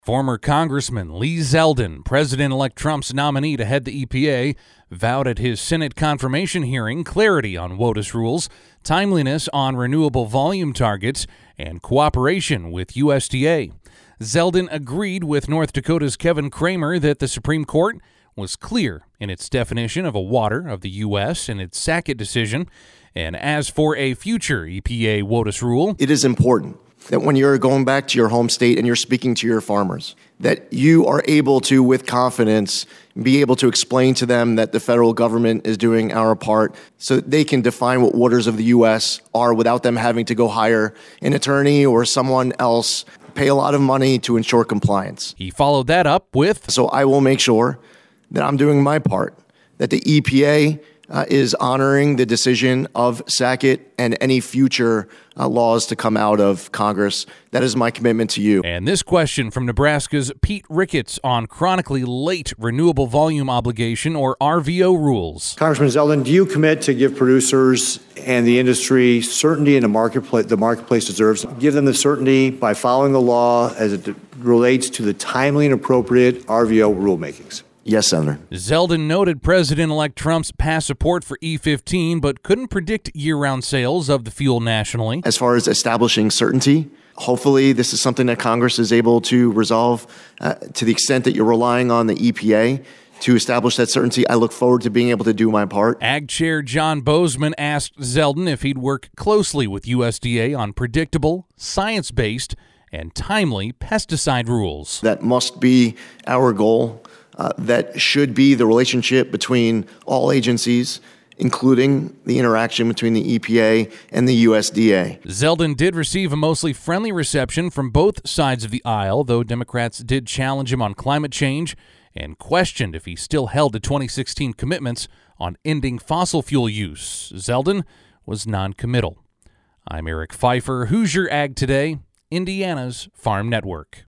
Former Congressman Lee Zeldin, President-elect Trump's nominee to head the EPA, vowed at his Senate confirmation hearing clarity on WOTUS rules, timeliness on renewable volume targets, and cooperation with USDA. Zeldin agreed with North Dakota's Kevin Cramer that the Supreme Court was clear in its definition of a water of the U.S. in its Sackett decision. And as for a future EPA WOTUS rule, it is important that when you're going back to your home state and you're speaking to your farmers, that you are able to, with confidence, be able to explain to them that the federal government is doing our part so that they can define what waters of the U.S. are without them having to go hire an attorney or someone else, pay a lot of money to ensure compliance. He followed that up with, "So I will make sure that I'm doing my part, that the EPA is honoring the decision of Sackett and any future laws to come out of Congress. That is my commitment to you." And this question from Nebraska's Pete Ricketts on chronically late renewable volume obligation, or RVO, rules. Congressman Zeldin, do you commit to give producers and the industry certainty in the marketplace deserves? Give them the certainty by following the law as it relates to the timely and appropriate RVO rulemakings? Yes, Senator. Zeldin noted President-elect Trump's past support for E15, but couldn't predict year-round sales of the fuel nationally. As far as establishing certainty, hopefully this is something that Congress is able to resolve to the extent that you're relying on the EPA to establish that certainty. I look forward to being able to do my part. Ag Chair John Bozeman asked Zeldin if he'd work closely with USDA on predictable, science-based, and timely pesticide rules. That must be our goal. That should be the relationship between all agencies, including the interaction between the EPA and the USDA. Zeldin did receive a mostly friendly reception from both sides of the aisle, though Democrats did challenge him on climate change and questioned if he still held to 2016 commitments on ending fossil fuel use. Zeldin was non-committal. I'm Eric Pfeiffer, Hoosier Ag Today, Indiana's Farm Network.